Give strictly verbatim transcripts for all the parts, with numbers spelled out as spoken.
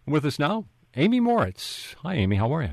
With us now, Amy Moritz. Hi, Amy. How are you?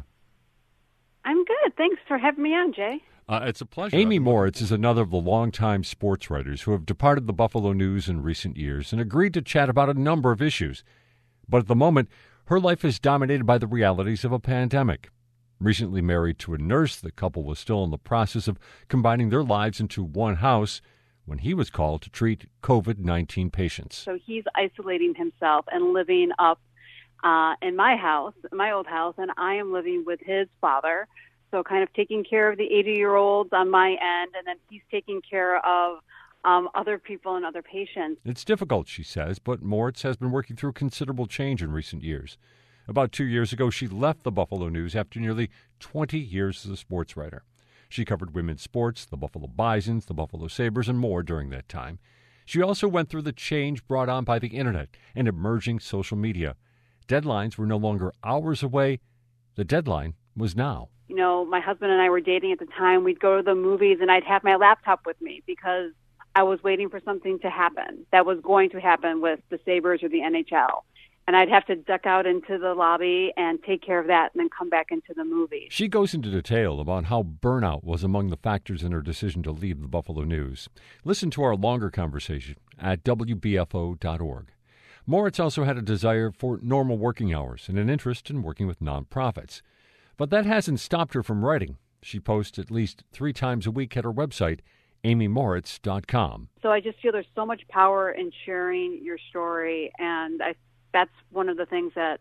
I'm good. Thanks for having me on, Jay. Uh, it's a pleasure. Amy Moritz is another of the longtime sports writers who have departed the Buffalo News in recent years and agreed to chat about a number of issues. But at the moment, her life is dominated by the realities of a pandemic. Recently married to a nurse, the couple was still in the process of combining their lives into one house when he was called to treat covid nineteen patients. So he's isolating himself and living up uh, in my house, my old house, and I am living with his father. So kind of taking care of the eighty-year-olds on my end, and then he's taking care of um, other people and other patients. It's difficult, she says, but Moritz has been working through considerable change in recent years. About two years ago, she left the Buffalo News after nearly twenty years as a sports writer. She covered women's sports, the Buffalo Bisons, the Buffalo Sabres, and more during that time. She also went through the change brought on by the Internet and emerging social media. Deadlines were no longer hours away. The deadline was now. You know, my husband and I were dating at the time. We'd go to the movies, and I'd have my laptop with me because I was waiting for something to happen that was going to happen with the Sabres or the N H L. And I'd have to duck out into the lobby and take care of that and then come back into the movie. She goes into detail about how burnout was among the factors in her decision to leave the Buffalo News. Listen to our longer conversation at W B F O dot org. Moritz also had a desire for normal working hours and an interest in working with nonprofits. But that hasn't stopped her from writing. She posts at least three times a week at her website, Amy Moritz dot com. So I just feel there's so much power in sharing your story, and I that's one of the things that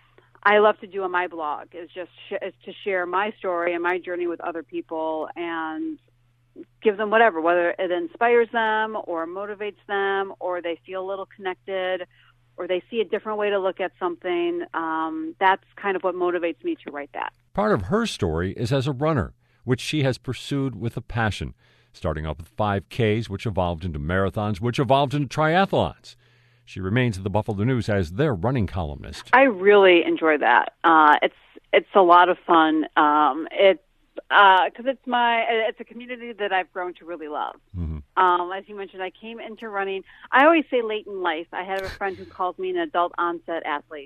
I love to do on my blog is just sh- is to share my story and my journey with other people and give them whatever, whether it inspires them or motivates them or they feel a little connected or they see a different way to look at something. Um, that's kind of what motivates me to write that. Part of her story is as a runner, which she has pursued with a passion, starting off with five Ks, which evolved into marathons, which evolved into triathlons. She remains at the Buffalo News as their running columnist. I really enjoy that. Uh, it's it's a lot of fun. Um, it's because uh, it's my it's a community that I've grown to really love. Mm-hmm. Um, as you mentioned, I came into running. I always say late in life. I have a friend who calls me an adult onset athlete.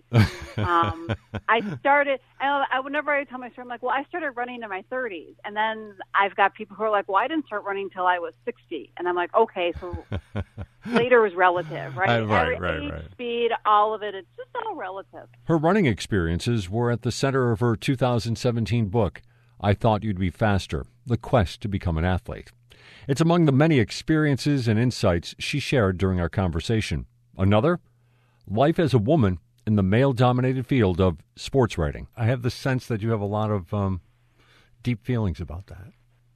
um, I started. I, I whenever I tell my story, I'm like, well, I started running in my thirties, and then I've got people who are like, well, I didn't start running until I was sixty, and I'm like, okay, so later is relative, right? Uh, right, Every right, age, right. speed, all of it. It's just all relative. Her running experiences were at the center of her two thousand seventeen book, I Thought You'd Be Faster, The Quest to Become an Athlete. It's among the many experiences and insights she shared during our conversation. Another, life as a woman in the male-dominated field of sports writing. I have the sense that you have a lot of um, deep feelings about that.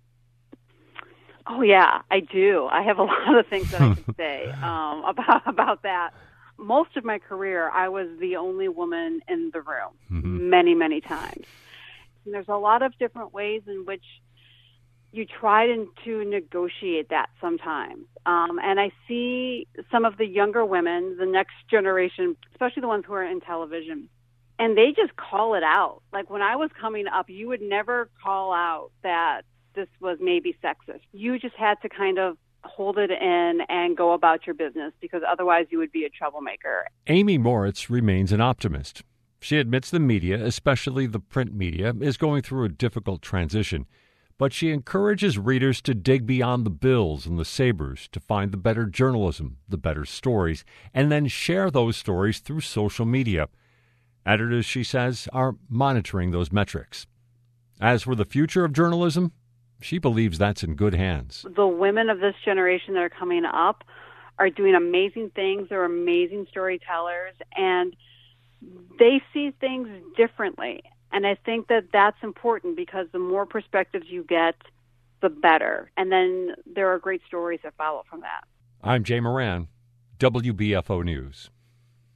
Oh, yeah, I do. I have a lot of things that I can say um, about about that. Most of my career, I was the only woman in the room mm-hmm. many, many times. And there's a lot of different ways in which you try to, to negotiate that sometimes. Um, and I see some of the younger women, the next generation, especially the ones who are in television, and they just call it out. Like when I was coming up, you would never call out that this was maybe sexist. You just had to kind of hold it in and go about your business because otherwise you would be a troublemaker. Amy Moritz remains an optimist. She admits the media, especially the print media, is going through a difficult transition, but she encourages readers to dig beyond the Bills and the Sabres to find the better journalism, the better stories, and then share those stories through social media. Editors, she says, are monitoring those metrics. As for the future of journalism, she believes that's in good hands. The women of this generation that are coming up are doing amazing things. They're amazing storytellers, and they see things differently. And I think that that's important because the more perspectives you get, the better. And then there are great stories that follow from that. I'm Jay Moran, W B F O News.